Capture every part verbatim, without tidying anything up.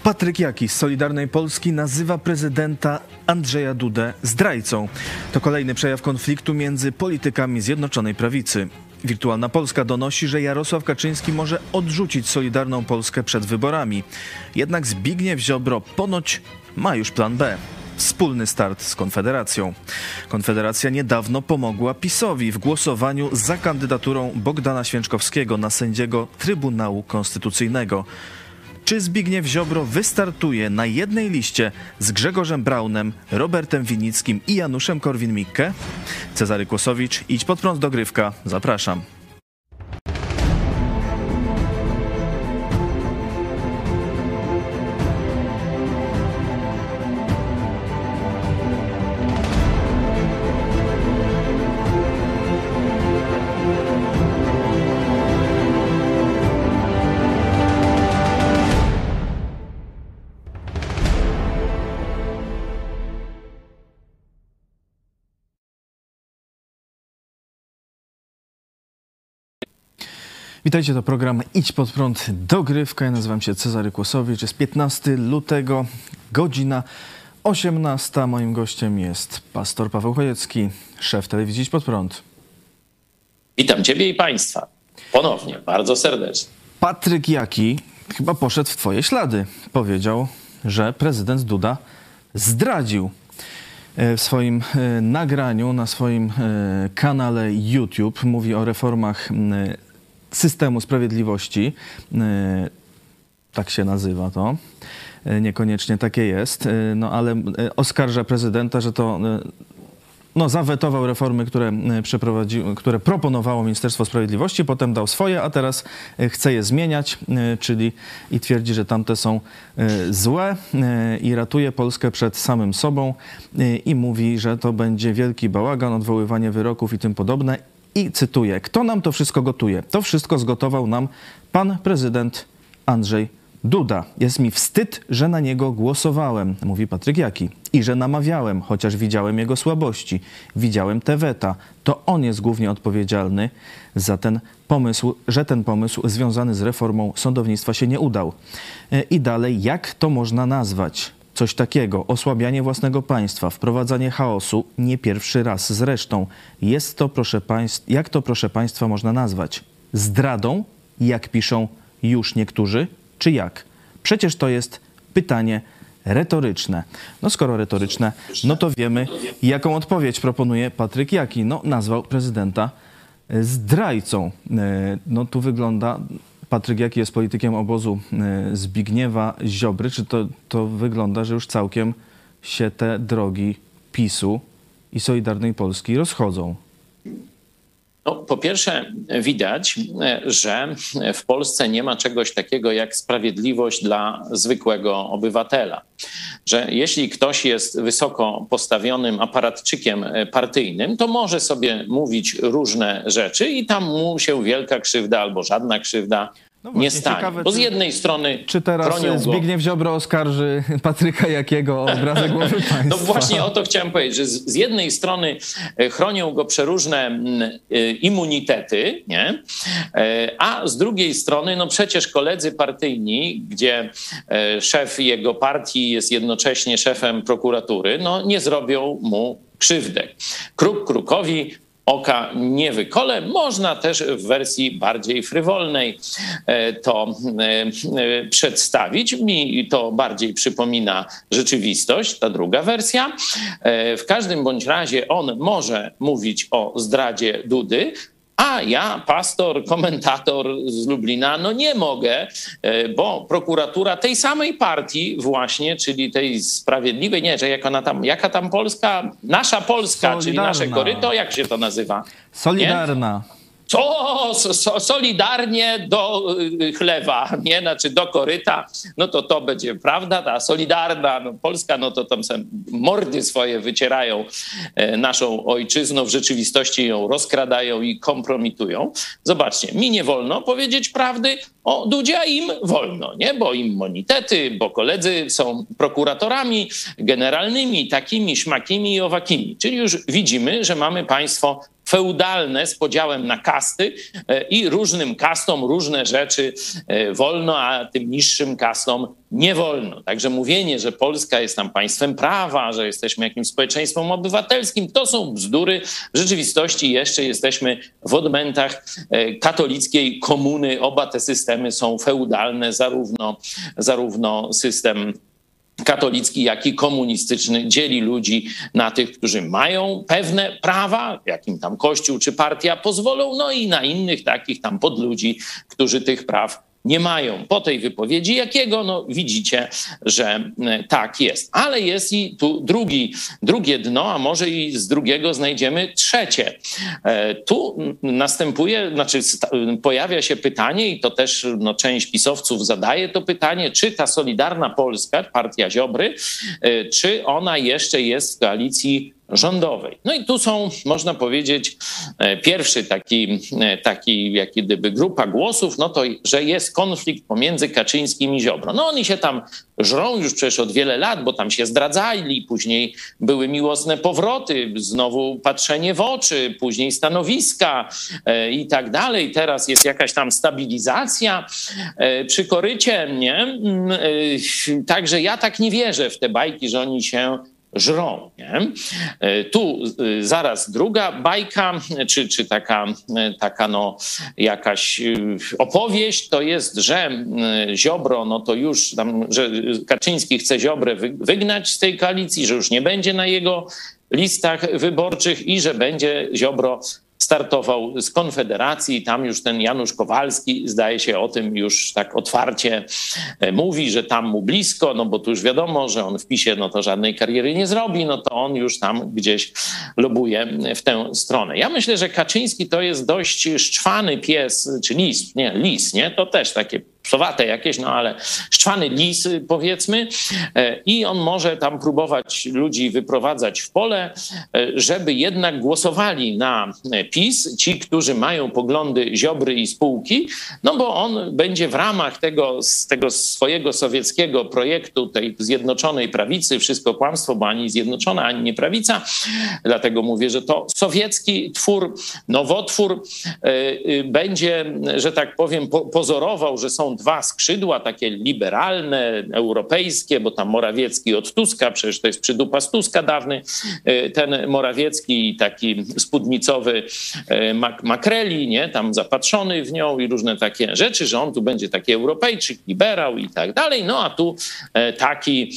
Patryk Jaki z Solidarnej Polski nazywa prezydenta Andrzeja Dudę zdrajcą. To kolejny przejaw konfliktu między politykami Zjednoczonej Prawicy. Wirtualna Polska donosi, że Jarosław Kaczyński może odrzucić Solidarną Polskę przed wyborami. Jednak Zbigniew Ziobro ponoć ma już plan B. Wspólny start z Konfederacją. Konfederacja niedawno pomogła PiS-owi w głosowaniu za kandydaturą Bogdana Święczkowskiego na sędziego Trybunału Konstytucyjnego. Czy Zbigniew Ziobro wystartuje na jednej liście z Grzegorzem Braunem, Robertem Winnickim i Januszem Korwin-Mikke? Cezary Kłosowicz, idź pod prąd, dogrywka. Zapraszam. Witajcie, to program Idź pod prąd, dogrywka. Ja nazywam się Cezary Kłosowicz. Jest piętnastego lutego, godzina osiemnasta. Moim gościem jest pastor Paweł Chojecki, szef telewizji Idź pod prąd. Witam Ciebie i Państwa ponownie, bardzo serdecznie. Patryk Jaki chyba poszedł w Twoje ślady. Powiedział, że prezydent Duda zdradził. W swoim nagraniu na swoim kanale YouTube mówi o reformach systemu sprawiedliwości, tak się nazywa to, niekoniecznie takie jest, no ale oskarża prezydenta, że to no, zawetował reformy, które przeprowadził, które proponowało Ministerstwo Sprawiedliwości, potem dał swoje, a teraz chce je zmieniać, czyli i twierdzi, że tamte są złe i ratuje Polskę przed samym sobą i mówi, że to będzie wielki bałagan, odwoływanie wyroków i tym podobne. I cytuję, kto nam to wszystko gotuje? To wszystko zgotował nam pan prezydent Andrzej Duda. Jest mi wstyd, że na niego głosowałem, mówi Patryk Jaki. I że namawiałem, chociaż widziałem jego słabości. Widziałem te weta. To on jest głównie odpowiedzialny za ten pomysł, że ten pomysł związany z reformą sądownictwa się nie udał. I dalej, jak to można nazwać? Coś takiego, osłabianie własnego państwa, wprowadzanie chaosu, nie pierwszy raz zresztą. Jest to, proszę państwa, jak to, proszę państwa, można nazwać? Zdradą, jak piszą już niektórzy, czy jak? Przecież to jest pytanie retoryczne. No skoro retoryczne, no to wiemy, jaką odpowiedź proponuje Patryk Jaki. No nazwał prezydenta zdrajcą. No tu wygląda... Patryk Jaki jest politykiem obozu Zbigniewa Ziobry. Czy to, to wygląda, że już całkiem się te drogi PiS-u i Solidarnej Polski rozchodzą? No, po pierwsze widać, że w Polsce nie ma czegoś takiego jak sprawiedliwość dla zwykłego obywatela. Że jeśli ktoś jest wysoko postawionym aparatczykiem partyjnym, to może sobie mówić różne rzeczy i tam mu się wielka krzywda albo żadna krzywda no właśnie, nie stanie. Ciekawe, bo z jednej czy, strony czy teraz Zbigniew Ziobro oskarży Patryka Jakiego o obrazę głowy państwa? No właśnie o to chciałem powiedzieć, że z jednej strony chronią go przeróżne immunitety, nie? A z drugiej strony no przecież koledzy partyjni, gdzie szef jego partii jest jednocześnie szefem prokuratury, no nie zrobią mu krzywdę. Kruk krukowi oka nie wykole. Można też w wersji bardziej frywolnej to przedstawić. Mi to bardziej przypomina rzeczywistość, ta druga wersja. W każdym bądź razie on może mówić o zdradzie Dudy, a ja, pastor, komentator z Lublina, no nie mogę, bo prokuratura tej samej partii właśnie, czyli tej sprawiedliwej, nie, że jak ona tam, jaka tam Polska, nasza Polska, Solidarna. Czyli nasze koryto, jak się to nazywa? Solidarna. Nie? Co? So, solidarnie do chlewa, nie? Znaczy do koryta, no to to będzie prawda, ta Solidarna no Polska, no to tam mordy swoje wycierają naszą ojczyzną, w rzeczywistości ją rozkradają i kompromitują. Zobaczcie, mi nie wolno powiedzieć prawdy o Dudzie, a im wolno, nie? Bo immunitety, bo koledzy są prokuratorami generalnymi, takimi, śmakimi i owakimi. Czyli już widzimy, że mamy państwo feudalne z podziałem na kasty i różnym kastom różne rzeczy wolno, a tym niższym kastom nie wolno. Także mówienie, że Polska jest tam państwem prawa, że jesteśmy jakimś społeczeństwem obywatelskim, to są bzdury. W rzeczywistości jeszcze jesteśmy w odmętach katolickiej komuny. Oba te systemy są feudalne, zarówno, zarówno system katolicki, jak i komunistyczny dzieli ludzi na tych, którzy mają pewne prawa, jakim tam Kościół czy partia pozwolą, no i na innych takich tam podludzi, którzy tych praw nie mają. Po tej wypowiedzi Jakiego, no widzicie, że tak jest. Ale jest i tu drugi, drugie dno, a może i z drugiego znajdziemy trzecie. Tu następuje, znaczy pojawia się pytanie i to też no, część pisowców zadaje to pytanie, czy ta Solidarna Polska, partia Ziobry, czy ona jeszcze jest w koalicji rządowej. No i tu są, można powiedzieć, pierwszy taki, taki jak gdyby grupa głosów, no to, że jest konflikt pomiędzy Kaczyńskim i Ziobro. No oni się tam żrą już przecież od wiele lat, bo tam się zdradzali, później były miłosne powroty, znowu patrzenie w oczy, później stanowiska e, i tak dalej. Teraz jest jakaś tam stabilizacja e, przy korycie, nie? E, także ja tak nie wierzę w te bajki, że oni się żrą. Nie? Tu zaraz druga bajka, czy, czy taka, taka no jakaś opowieść, to jest, że Ziobro, no to już tam, że Kaczyński chce Ziobrę wygnać z tej koalicji, że już nie będzie na jego listach wyborczych i że będzie Ziobro startował z Konfederacji. Tam już ten Janusz Kowalski zdaje się o tym już tak otwarcie mówi, że tam mu blisko, no bo tu już wiadomo, że on w PiSie no to żadnej kariery nie zrobi, no to on już tam gdzieś lobuje w tę stronę. Ja myślę, że Kaczyński to jest dość szczwany pies, czy lis, nie, lis, nie? To też takie psowate jakieś, no ale szczwany lis powiedzmy i on może tam próbować ludzi wyprowadzać w pole, żeby jednak głosowali na PiS, ci, którzy mają poglądy Ziobry i spółki, no bo on będzie w ramach tego, tego swojego sowieckiego projektu, tej zjednoczonej prawicy, wszystko kłamstwo, bo ani zjednoczona, ani nie prawica, dlatego mówię, że to sowiecki twór, nowotwór będzie, że tak powiem, pozorował, że są dwa skrzydła, takie liberalne, europejskie, bo tam Morawiecki od Tuska, przecież to jest przydupa z Tuska dawny, ten Morawiecki taki spódnicowy mak- makreli, nie, tam zapatrzony w nią i różne takie rzeczy, że on tu będzie taki Europejczyk, liberał i tak dalej, no a tu taki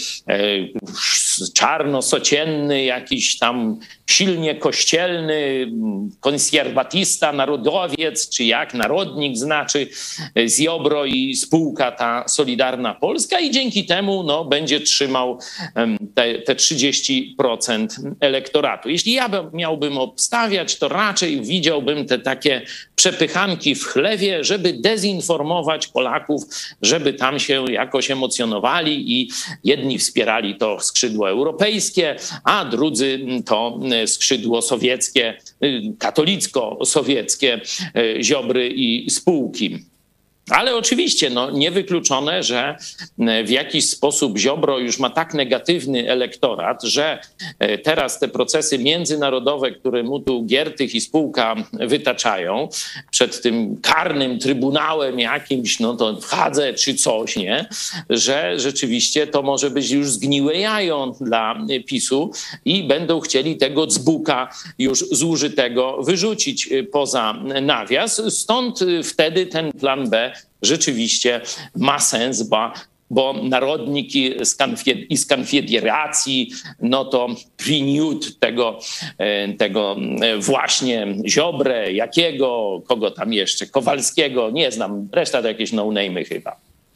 czarno-socienny, jakiś tam silnie kościelny, konserwatista, narodowiec, czy jak, narodnik znaczy, Ziobro i spółka ta Solidarna Polska i dzięki temu no, będzie trzymał te, te trzydzieści procent elektoratu. Jeśli ja miałbym obstawiać, to raczej widziałbym te takie przepychanki w chlewie, żeby dezinformować Polaków, żeby tam się jakoś emocjonowali i jedni wspierali to skrzydło europejskie, a drudzy to skrzydło sowieckie, katolicko-sowieckie Ziobry i spółki. Ale oczywiście no, niewykluczone, że w jakiś sposób Ziobro już ma tak negatywny elektorat, że teraz te procesy międzynarodowe, które mu tu Giertych i spółka wytaczają przed tym karnym trybunałem jakimś, no to w Hadze czy coś, nie? Że rzeczywiście to może być już zgniłe jajo dla PiSu i będą chcieli tego dzbuka już zużytego wyrzucić poza nawias. Stąd wtedy ten plan B rzeczywiście ma sens, bo, bo narodniki z, konfed- i z Konfederacji, no to priniut tego, tego właśnie Ziobrę, Jakiego, kogo tam jeszcze, Kowalskiego, nie znam, reszta to jakieś no-name'y chyba.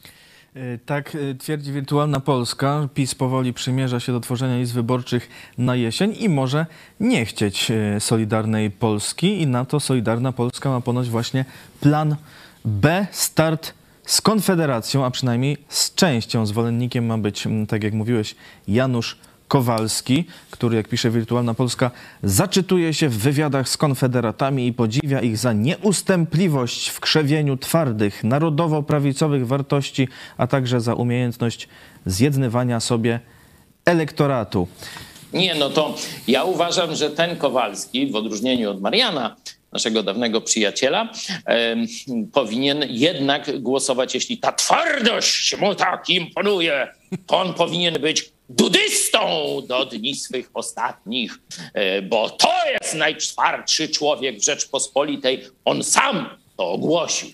Tak twierdzi Wirtualna Polska. PiS powoli przymierza się do tworzenia list wyborczych na jesień i może nie chcieć Solidarnej Polski i na to Solidarna Polska ma ponoć właśnie plan B, start z Konfederacją, a przynajmniej z częścią. Zwolennikiem ma być, tak jak mówiłeś, Janusz Kowalski, który, jak pisze Wirtualna Polska, zaczytuje się w wywiadach z konfederatami i podziwia ich za nieustępliwość w krzewieniu twardych, narodowo-prawicowych wartości, a także za umiejętność zjednywania sobie elektoratu. Nie, no to ja uważam, że ten Kowalski, w odróżnieniu od Mariana, naszego dawnego przyjaciela, e, powinien jednak głosować, jeśli ta twardość mu tak imponuje, to on powinien być dudystą do dni swych ostatnich, e, bo to jest najtwardszy człowiek w Rzeczpospolitej. On sam to ogłosił.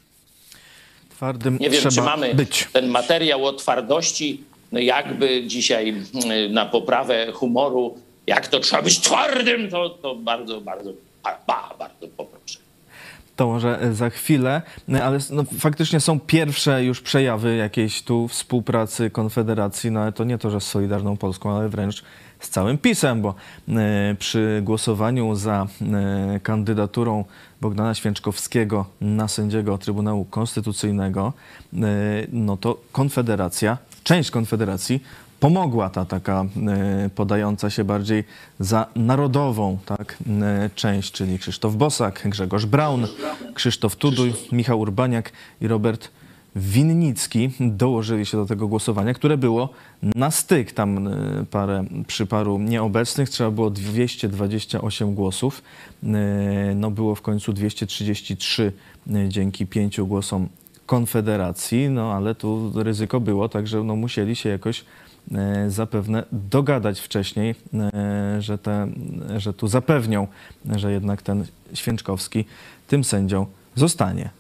Twardym Nie wiem, trzeba czy mamy być. ten materiał o twardości, no jakby dzisiaj na poprawę humoru, jak to trzeba być twardym, to, to bardzo, bardzo, ba, bardzo poproszę. To może za chwilę, ale no, faktycznie są pierwsze już przejawy jakiejś tu współpracy Konfederacji, no ale to nie to, że z Solidarną Polską, ale wręcz z całym PiS-em, bo y, przy głosowaniu za y, kandydaturą Bogdana Święczkowskiego na sędziego Trybunału Konstytucyjnego, y, no to Konfederacja, część Konfederacji pomogła, ta taka y, podająca się bardziej za narodową, tak, y, część, czyli Krzysztof Bosak, Grzegorz Braun, Krzysztof Tuduj, Michał Urbaniak i Robert Winnicki dołożyli się do tego głosowania, które było na styk. Tam y, parę, przy paru nieobecnych trzeba było dwieście dwadzieścia osiem głosów. Y, no było w końcu dwieście trzydzieści trzy y, dzięki pięciu głosom Konfederacji, no ale tu ryzyko było, także no, musieli się jakoś e, zapewne dogadać wcześniej, e, że, te, że tu zapewnią, że jednak ten Święczkowski tym sędzią zostanie.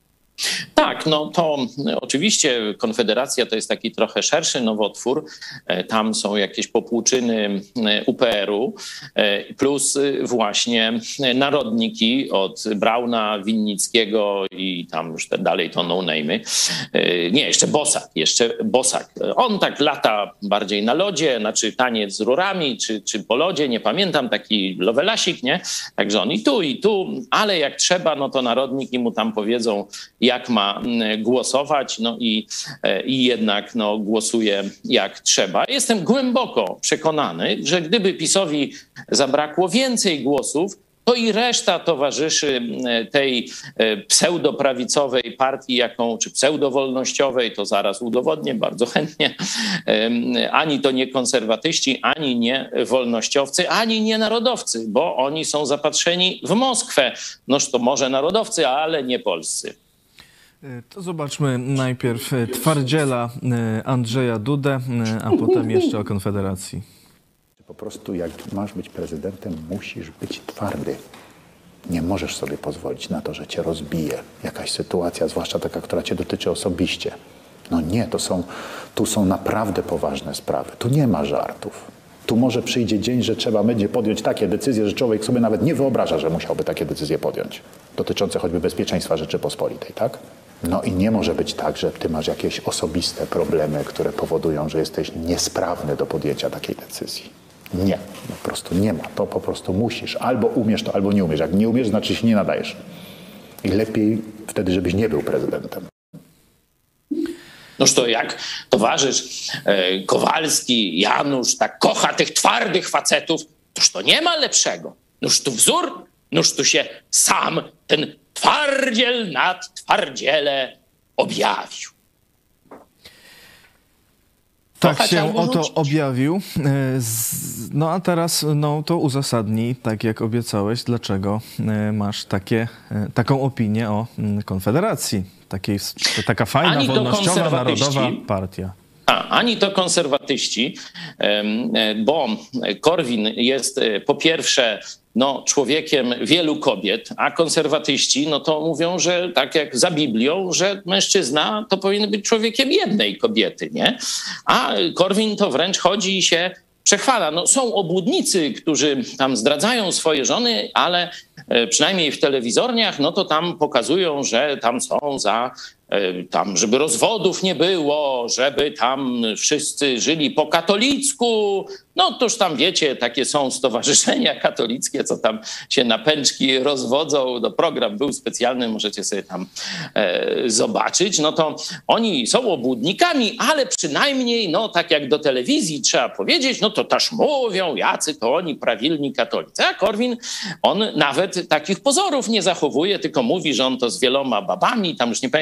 Tak, no to oczywiście Konfederacja to jest taki trochę szerszy nowotwór. Tam są jakieś popłuczyny U P R u plus właśnie narodniki od Brauna, Winnickiego i tam już te dalej to no-name'y. Nie, jeszcze Bosak, jeszcze Bosak. On tak lata bardziej na lodzie, znaczy taniec z rurami, czy, czy po lodzie, nie pamiętam, taki lowelasik, nie? Także on i tu, i tu, ale jak trzeba, no to narodniki mu tam powiedzą, jak ma głosować, no i, i jednak no, głosuje jak trzeba. Jestem głęboko przekonany, że gdyby PiS-owi zabrakło więcej głosów, to i reszta towarzyszy tej pseudoprawicowej partii, jaką, czy pseudowolnościowej, to zaraz udowodnię bardzo chętnie, ani to nie konserwatyści, ani nie wolnościowcy, ani nie narodowcy, bo oni są zapatrzeni w Moskwę. Noż to może narodowcy, ale nie polscy. To zobaczmy najpierw twardziela Andrzeja Dudę, a potem jeszcze o Konfederacji. Po prostu jak masz być prezydentem, musisz być twardy. Nie możesz sobie pozwolić na to, że cię rozbije jakaś sytuacja, zwłaszcza taka, która cię dotyczy osobiście. No nie, to są, tu są naprawdę poważne sprawy. Tu nie ma żartów. Tu może przyjdzie dzień, że trzeba będzie podjąć takie decyzje, że człowiek sobie nawet nie wyobraża, że musiałby takie decyzje podjąć. Dotyczące choćby bezpieczeństwa Rzeczypospolitej, tak? No i nie może być tak, że ty masz jakieś osobiste problemy, które powodują, że jesteś niesprawny do podjęcia takiej decyzji. Nie, po prostu nie ma. To po prostu musisz. Albo umiesz to, albo nie umiesz. Jak nie umiesz, znaczy się nie nadajesz. I lepiej wtedy, żebyś nie był prezydentem. Noż to jak towarzysz e, Kowalski, Janusz tak kocha tych twardych facetów, toż to nie ma lepszego. Noż tu wzór, noż tu się sam ten twardziel nad twardziele objawił. Tak się oto objawił. No a teraz no, to uzasadnij, tak jak obiecałeś, dlaczego masz takie, taką opinię o Konfederacji. Takiej, taka fajna, Ani wolnościowa, narodowa partia. A, ani to konserwatyści, bo Korwin jest po pierwsze no, człowiekiem wielu kobiet, a konserwatyści no to mówią, że tak jak za Biblią, że mężczyzna to powinien być człowiekiem jednej kobiety, nie? A Korwin to wręcz chodzi i się przechwala. No, są obłudnicy, którzy tam zdradzają swoje żony, ale przynajmniej w telewizorniach, no to tam pokazują, że tam są za, tam, żeby rozwodów nie było, żeby tam wszyscy żyli po katolicku. No toż tam wiecie, takie są stowarzyszenia katolickie, co tam się na pęczki rozwodzą. No, program był specjalny, możecie sobie tam e, zobaczyć. No to oni są obłudnikami, ale przynajmniej, no tak jak do telewizji trzeba powiedzieć, no to też mówią, jacy to oni prawilni katolicy. A Korwin, on nawet takich pozorów nie zachowuje, tylko mówi, że on to z wieloma babami, tam już nie pamiętam, czy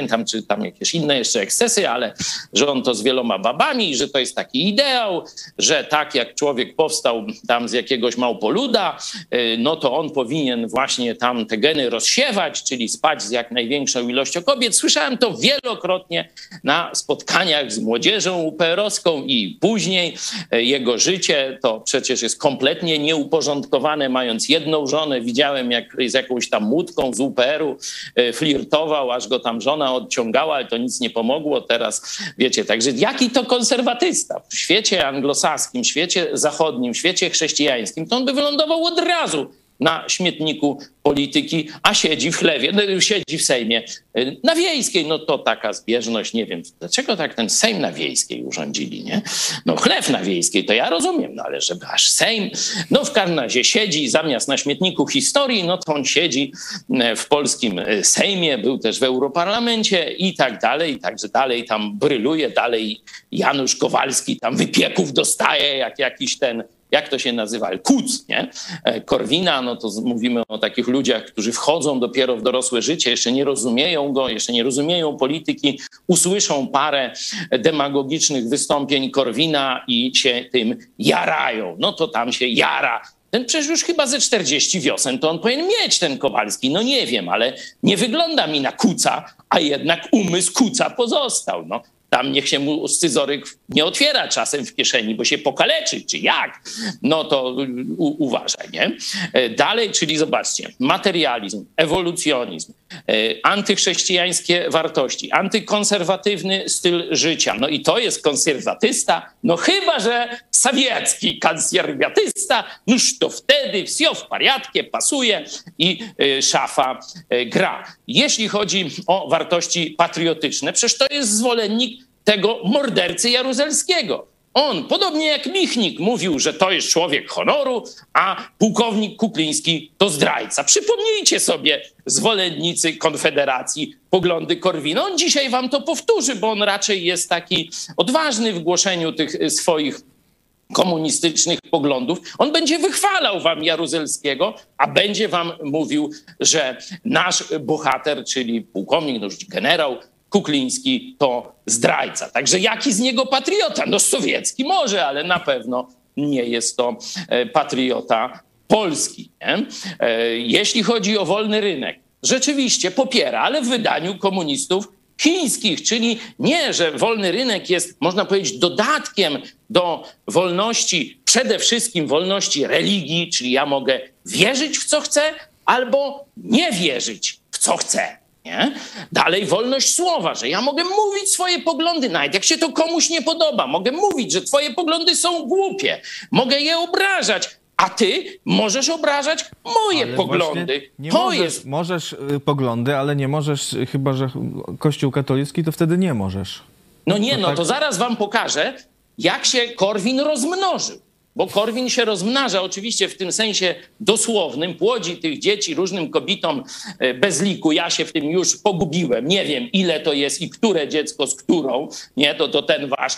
czy tam jakieś inne jeszcze ekscesy, ale że on to z wieloma babami, że to jest taki ideał, że tak jak człowiek powstał tam z jakiegoś małpoluda, no to on powinien właśnie tam te geny rozsiewać, czyli spać z jak największą ilością kobiet. Słyszałem to wielokrotnie na spotkaniach z młodzieżą U P R owską i później. Jego życie to przecież jest kompletnie nieuporządkowane, mając jedną żonę. Widziałem, jak z jakąś tam łódką z U P R u flirtował, aż go tam żona odciągała, ale to nic nie pomogło. Teraz wiecie, także jaki to konserwatysta w świecie anglosaskim, w świecie zachodnim, w świecie chrześcijańskim, to on by wylądował od razu na śmietniku polityki, a siedzi w chlewie, no, siedzi w Sejmie na Wiejskiej. No to taka zbieżność, nie wiem, dlaczego tak ten Sejm na Wiejskiej urządzili, nie? No chlew na Wiejskiej to ja rozumiem, no ale żeby aż Sejm, no w każdym razie siedzi zamiast na śmietniku historii, no to on siedzi w polskim Sejmie, był też w Europarlamencie i tak dalej, także dalej tam bryluje, dalej Janusz Kowalski tam wypieków dostaje, jak jakiś ten, jak to się nazywa, Kuc, nie? Korwina, no to mówimy o takich ludziach, którzy wchodzą dopiero w dorosłe życie, jeszcze nie rozumieją go, jeszcze nie rozumieją polityki, usłyszą parę demagogicznych wystąpień Korwina i się tym jarają. No to tam się jara. Ten przecież już chyba ze czterdzieści wiosen, to on powinien mieć, ten Kowalski. No nie wiem, ale nie wygląda mi na Kuca, a jednak umysł Kuca pozostał, no. Tam niech się mu scyzoryk nie otwiera czasem w kieszeni, bo się pokaleczy, czy jak? No to u, uważaj, nie? Dalej, czyli zobaczcie, materializm, ewolucjonizm, antychrześcijańskie wartości, antykonserwatywny styl życia. No i to jest konserwatysta, no chyba że sowiecki konserwatysta, noż to wtedy wsio w pariatkie pasuje i szafa gra. Jeśli chodzi o wartości patriotyczne, przecież to jest zwolennik tego mordercy jaruzelskiego. On, podobnie jak Michnik, mówił, że to jest człowiek honoru, a pułkownik Kukliński to zdrajca. Przypomnijcie sobie, zwolennicy Konfederacji, poglądy Korwina. On dzisiaj wam to powtórzy, bo on raczej jest taki odważny w głoszeniu tych swoich komunistycznych poglądów. On będzie wychwalał wam Jaruzelskiego, a będzie wam mówił, że nasz bohater, czyli pułkownik, no już generał Kukliński, to zdrajca. Także jaki z niego patriota? No sowiecki może, ale na pewno nie jest to patriota polski. Nie? Jeśli chodzi o wolny rynek, rzeczywiście popiera, ale w wydaniu komunistów chińskich, czyli nie, że wolny rynek jest, można powiedzieć, dodatkiem do wolności, przede wszystkim wolności religii, czyli ja mogę wierzyć w co chcę albo nie wierzyć w co chcę. Nie? Dalej wolność słowa, że ja mogę mówić swoje poglądy, nawet jak się to komuś nie podoba. Mogę mówić, że twoje poglądy są głupie. Mogę je obrażać, a ty możesz obrażać moje ale poglądy. Nie to możesz, jest... możesz y, poglądy, ale nie możesz, chyba że Kościół katolicki, to wtedy nie możesz. No nie, to no tak... to zaraz wam pokażę, jak się Korwin rozmnożył. Bo Korwin się rozmnaża oczywiście w tym sensie dosłownym, płodzi tych dzieci różnym kobietom bez liku. Ja się w tym już pogubiłem. Nie wiem, ile to jest i które dziecko z którą. Nie, to, to ten wasz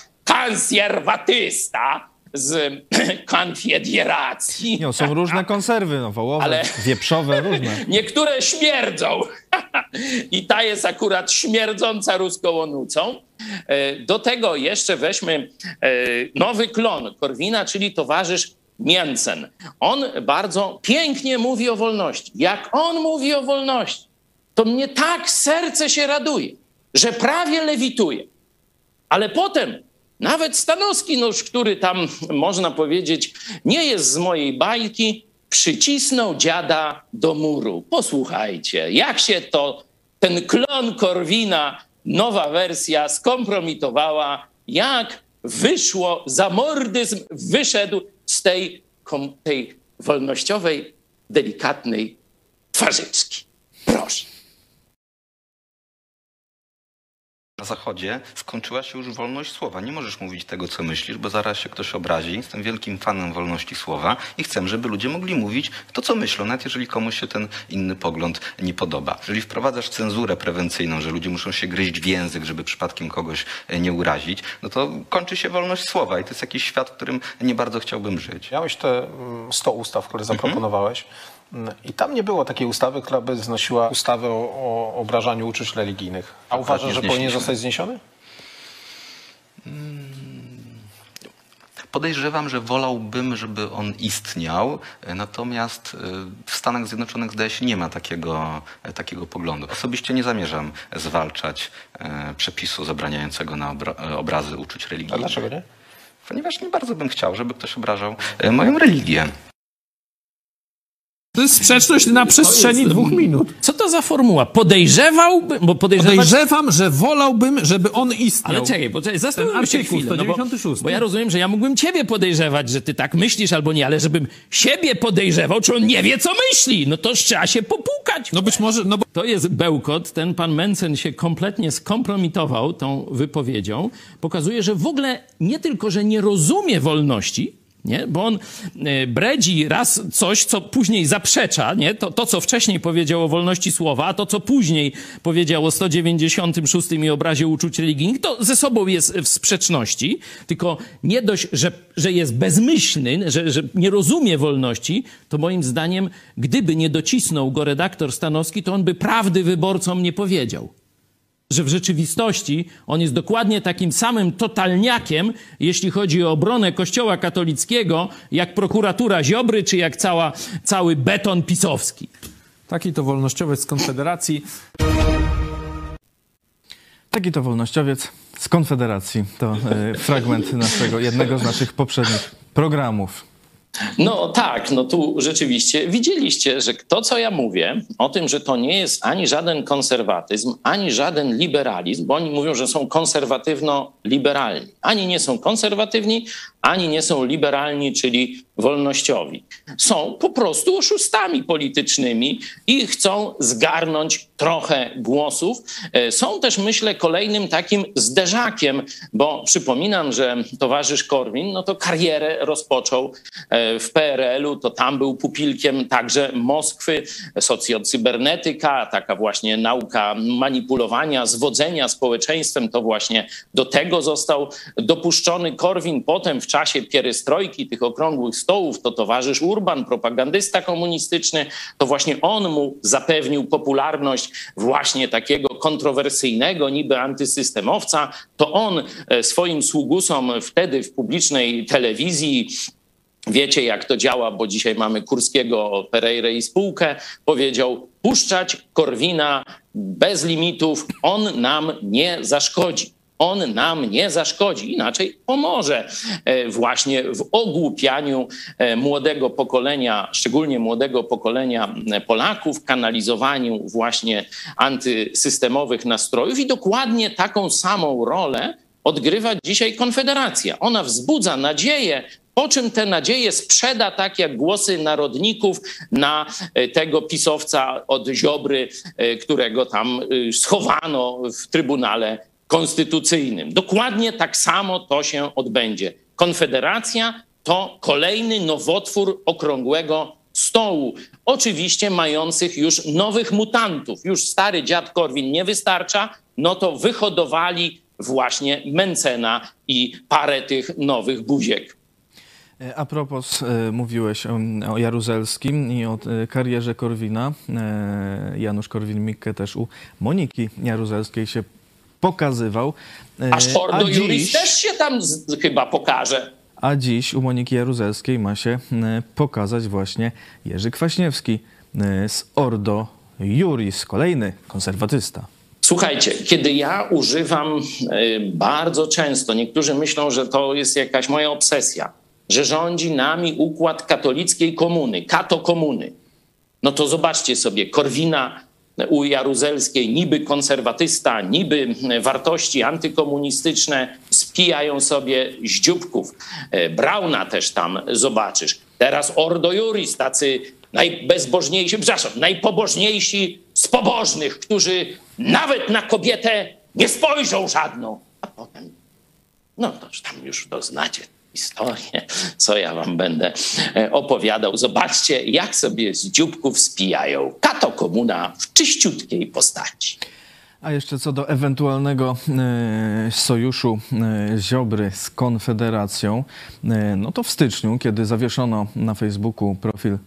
konserwatysta z Konfederacji. Nie, są różne konserwy, no, wołowe, ale... wieprzowe, różne. Niektóre śmierdzą. I ta jest akurat śmierdząca ruską onucą. Do tego jeszcze weźmy nowy klon Korwina, czyli towarzysz Mięcen. On bardzo pięknie mówi o wolności. Jak on mówi o wolności, to mnie tak serce się raduje, że prawie lewituje. Ale potem nawet Stanowski, no, który tam, można powiedzieć, nie jest z mojej bajki, przycisnął dziada do muru. Posłuchajcie, jak się to ten klon Korwina, nowa wersja, skompromitowała, jak wyszło, zamordyzm wyszedł z tej, tej wolnościowej, delikatnej twarzyczki. Proszę. Na Zachodzie skończyła się już wolność słowa. Nie możesz mówić tego, co myślisz, bo zaraz się ktoś obrazi. Jestem wielkim fanem wolności słowa i chcę, żeby ludzie mogli mówić to, co myślą, nawet jeżeli komuś się ten inny pogląd nie podoba. Jeżeli wprowadzasz cenzurę prewencyjną, że ludzie muszą się gryźć w język, żeby przypadkiem kogoś nie urazić, no to kończy się wolność słowa i to jest jakiś świat, w którym nie bardzo chciałbym żyć. Miałeś te sto ustaw, które zaproponowałeś. I tam nie było takiej ustawy, która by znosiła ustawę o, o obrażaniu uczuć religijnych. A uważasz, że powinien zostać zniesiony? Podejrzewam, że wolałbym, żeby on istniał, natomiast w Stanach Zjednoczonych zdaje się nie ma takiego, takiego poglądu. Osobiście nie zamierzam zwalczać przepisu zabraniającego na obra- obrazy uczuć religijnych. A dlaczego nie? Ponieważ nie bardzo bym chciał, żeby ktoś obrażał moją religię. To jest sprzeczność na przestrzeni jest, dwóch minut. Co to za formuła? Podejrzewałbym, bo podejrzewać... Podejrzewam, że wolałbym, żeby on istniał. Ale czekaj, bo czekaj, zastanówmy Ten się artykuł chwilę. sto dziewięćdziesiąty szósty. No bo, bo ja rozumiem, że ja mógłbym ciebie podejrzewać, że ty tak myślisz albo nie, ale żebym siebie podejrzewał, czy on nie wie, co myśli. No to trzeba się popukać. No być może, no bo... To jest bełkot. Ten pan Mencen się kompletnie skompromitował tą wypowiedzią. Pokazuje, że w ogóle nie tylko, że nie rozumie wolności, nie? Bo on y, bredzi raz coś, co później zaprzecza, nie? To, to, co wcześniej powiedział o wolności słowa, a to, co później powiedział o sto dziewięćdziesiątym szóstym i obrazie uczuć religijnych, to ze sobą jest w sprzeczności. Tylko nie dość, że, że jest bezmyślny, że, że nie rozumie wolności, to moim zdaniem, gdyby nie docisnął go redaktor Stanowski, to on by prawdy wyborcom nie powiedział. Że w rzeczywistości on jest dokładnie takim samym totalniakiem, jeśli chodzi o obronę Kościoła katolickiego, jak prokuratura Ziobry, czy jak cała, cały beton pisowski. Taki to wolnościowiec z Konfederacji. Taki to wolnościowiec z Konfederacji. To y, fragment naszego, jednego z naszych poprzednich programów. No tak, no tu rzeczywiście widzieliście, że to, co ja mówię o tym, że to nie jest ani żaden konserwatyzm, ani żaden liberalizm, bo oni mówią, że są konserwatywno-liberalni. Ani nie są konserwatywni, ani nie są liberalni, czyli wolnościowi. Są po prostu oszustami politycznymi i chcą zgarnąć trochę głosów. Są też, myślę, kolejnym takim zderzakiem, bo przypominam, że towarzysz Korwin, no to karierę rozpoczął w P R L-u, to tam był pupilkiem także Moskwy, socjocybernetyka, taka właśnie nauka manipulowania, zwodzenia społeczeństwem, to właśnie do tego został dopuszczony Korwin. Potem w czasie pierestrojki, tych okrągłych stołów, to towarzysz Urban, propagandysta komunistyczny, to właśnie on mu zapewnił popularność właśnie takiego kontrowersyjnego, niby antysystemowca. To on swoim sługusom wtedy w publicznej telewizji, wiecie jak to działa, bo dzisiaj mamy Kurskiego, Pereirę i spółkę, powiedział: puszczać Korwina bez limitów, on nam nie zaszkodzi. On nam nie zaszkodzi, inaczej pomoże właśnie w ogłupianiu młodego pokolenia, szczególnie młodego pokolenia Polaków, kanalizowaniu właśnie antysystemowych nastrojów i dokładnie taką samą rolę odgrywa dzisiaj Konfederacja. Ona wzbudza nadzieję, po czym te nadzieje sprzeda, tak jak głosy narodników, na tego pisowca od Ziobry, którego tam schowano w Trybunale Konstytucyjnym. Dokładnie tak samo to się odbędzie. Konfederacja to kolejny nowotwór okrągłego stołu, oczywiście mających już nowych mutantów. Już stary dziad Korwin nie wystarcza, no to wyhodowali właśnie Mencena i parę tych nowych buziek. A propos, mówiłeś o, o Jaruzelskim i o karierze Korwina. Janusz Korwin-Mikke też u Moniki Jaruzelskiej się pokazywał. Aż Ordo Juris też się tam z, chyba pokaże. A dziś u Moniki Jaruzelskiej ma się pokazać właśnie Jerzy Kwaśniewski z Ordo Juris, kolejny konserwatysta. Słuchajcie, kiedy ja używam bardzo często, niektórzy myślą, że to jest jakaś moja obsesja, że rządzi nami układ katolickiej komuny, katokomuny. No to zobaczcie sobie, Korwina u Jaruzelskiej, niby konserwatysta, niby wartości antykomunistyczne, spijają sobie z dzióbków. Brauna też tam zobaczysz. Teraz Ordo Juris, tacy najbezbożniejsi, przepraszam, najpobożniejsi z pobożnych, którzy nawet na kobietę nie spojrzą żadną. A potem, no to tam już doznacie historię, co ja wam będę opowiadał. Zobaczcie, jak sobie z dzióbków spijają. Kato komuna w czyściutkiej postaci. A jeszcze co do ewentualnego e, sojuszu e, Ziobry z Konfederacją, e, no to w styczniu, kiedy zawieszono na Facebooku profil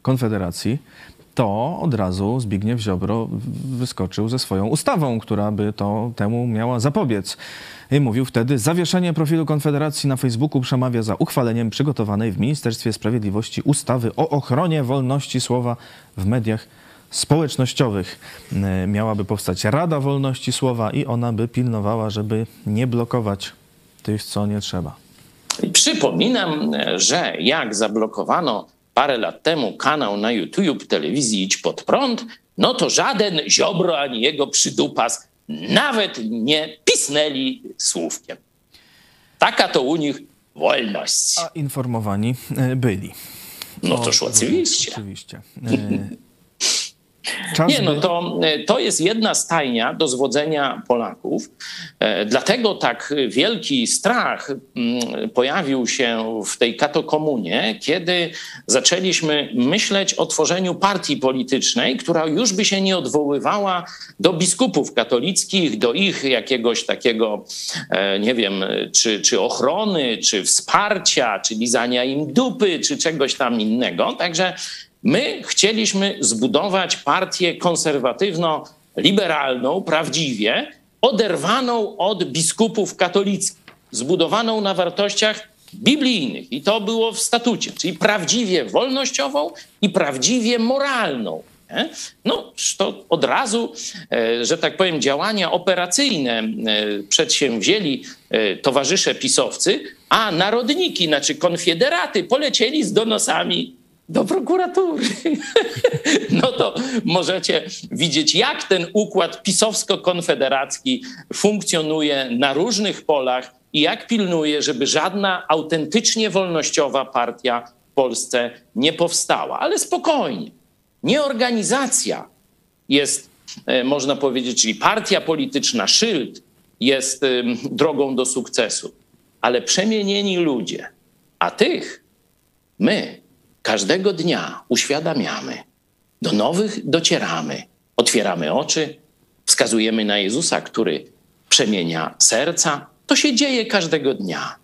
Konfederacji, to od razu Zbigniew Ziobro wyskoczył ze swoją ustawą, która by to temu miała zapobiec. I mówił wtedy: zawieszenie profilu Konfederacji na Facebooku przemawia za uchwaleniem przygotowanej w Ministerstwie Sprawiedliwości ustawy o ochronie wolności słowa w mediach społecznościowych. Miałaby powstać Rada Wolności Słowa i ona by pilnowała, żeby nie blokować tych, co nie trzeba. Przypominam, że jak zablokowano parę lat temu kanał na YouTube telewizji Idź Pod Prąd, no to żaden Ziobro ani jego przydupas nawet nie pisnęli słówkiem. Taka to u nich wolność. A informowani byli. No toż oczywiście. Oczywiście. Czas Nie, no by... to, to jest jedna stajnia do zwodzenia Polaków. Dlatego tak wielki strach pojawił się w tej katokomunie, kiedy zaczęliśmy myśleć o tworzeniu partii politycznej, która już by się nie odwoływała do biskupów katolickich, do ich jakiegoś takiego, nie wiem, czy, czy ochrony, czy wsparcia, czy lizania im dupy, czy czegoś tam innego. Także my chcieliśmy zbudować partię konserwatywno-liberalną, prawdziwie oderwaną od biskupów katolickich, zbudowaną na wartościach biblijnych. I to było w statucie, czyli prawdziwie wolnościową i prawdziwie moralną. Nie? No to od razu, że tak powiem, działania operacyjne przedsięwzięli towarzysze pisowcy, a narodniki, znaczy konfederaty, polecieli z donosami do prokuratury. No to możecie widzieć, jak ten układ pisowsko-konfederacki funkcjonuje na różnych polach i jak pilnuje, żeby żadna autentycznie wolnościowa partia w Polsce nie powstała. Ale spokojnie. Nie organizacja jest, można powiedzieć, czyli partia polityczna, szyld jest drogą do sukcesu, ale przemienieni ludzie, a tych my każdego dnia uświadamiamy, do nowych docieramy, otwieramy oczy, wskazujemy na Jezusa, który przemienia serca. To się dzieje każdego dnia.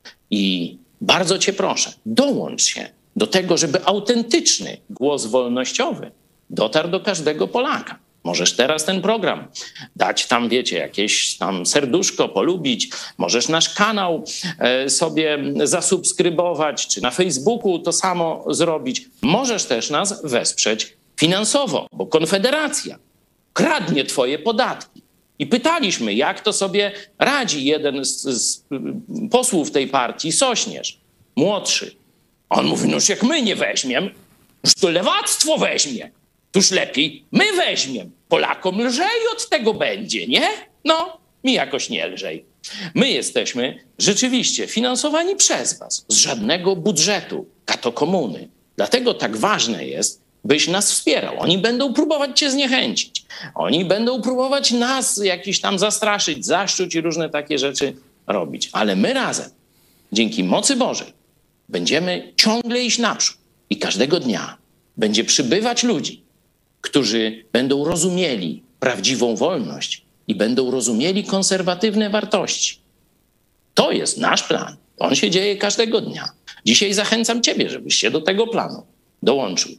I bardzo cię proszę, dołącz się do tego, żeby autentyczny głos wolnościowy dotarł do każdego Polaka. Możesz teraz ten program dać tam, wiecie, jakieś tam serduszko, polubić. Możesz nasz kanał sobie zasubskrybować, czy na Facebooku to samo zrobić. Możesz też nas wesprzeć finansowo, bo Konfederacja kradnie twoje podatki. I pytaliśmy, jak to sobie radzi jeden z, z posłów tej partii, Sośnierz, młodszy. On mówi, no już jak my nie weźmiemy, już to lewactwo weźmie. Tuż lepiej my weźmiemy. Polakom lżej od tego będzie, nie? No, mi jakoś nie lżej. My jesteśmy rzeczywiście finansowani przez was, z żadnego budżetu katokomuny. Dlatego tak ważne jest, byś nas wspierał. Oni będą próbować cię zniechęcić. Oni będą próbować nas jakiś tam zastraszyć, zaszczuć i różne takie rzeczy robić. Ale my razem, dzięki mocy Bożej, będziemy ciągle iść naprzód. I każdego dnia będzie przybywać ludzi, którzy będą rozumieli prawdziwą wolność i będą rozumieli konserwatywne wartości. To jest nasz plan. On się dzieje każdego dnia. Dzisiaj zachęcam ciebie, żebyś się do tego planu dołączył.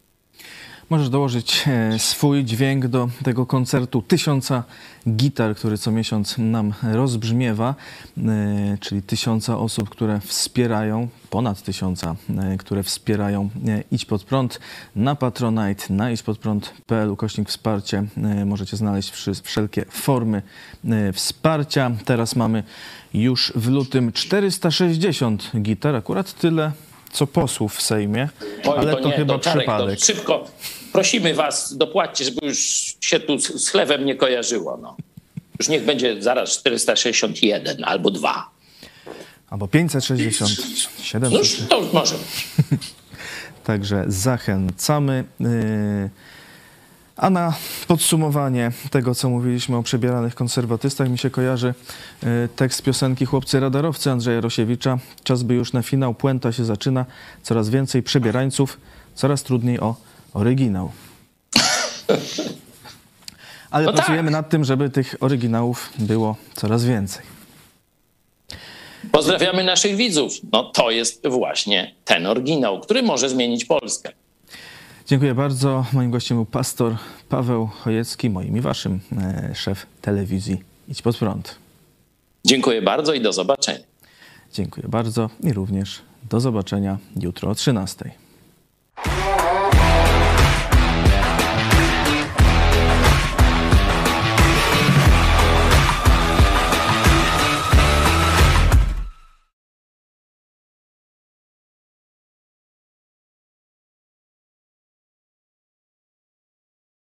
Możesz dołożyć swój dźwięk do tego koncertu tysiąca gitar, który co miesiąc nam rozbrzmiewa, czyli tysiąca osób, które wspierają, ponad tysiąca, które wspierają Idź Pod Prąd na Patronite, na idźpodprąd kropka p l ukośnik wsparcie. Możecie znaleźć wszelkie formy wsparcia. Teraz mamy już w lutym czterysta sześćdziesiąt gitar, akurat tyle co posłów w Sejmie, Oj, ale to, to nie, chyba to Czarek, przypadek. To szybko prosimy was, dopłaćcie, żeby już się tu z chlebem nie kojarzyło. No. Już niech będzie zaraz czterysta sześćdziesiąt jeden albo dwa. Albo pięćset sześćdziesiąt siedem. No już, to już może być. Także zachęcamy. A na podsumowanie tego, co mówiliśmy o przebieranych konserwatystach, mi się kojarzy tekst piosenki Chłopcy Radarowcy Andrzeja Rosiewicza. Czas by już na finał, puenta się zaczyna. Coraz więcej przebierańców, coraz trudniej o oryginał. Ale no pracujemy tak. nad tym, żeby tych oryginałów było coraz więcej. Pozdrawiamy naszych widzów. No to jest właśnie ten oryginał, który może zmienić Polskę. Dziękuję bardzo. Moim gościem był pastor Paweł Chojecki, moim i waszym e, szef telewizji Idź Pod Prąd. Dziękuję bardzo i do zobaczenia. Dziękuję bardzo i również do zobaczenia jutro o trzynastej.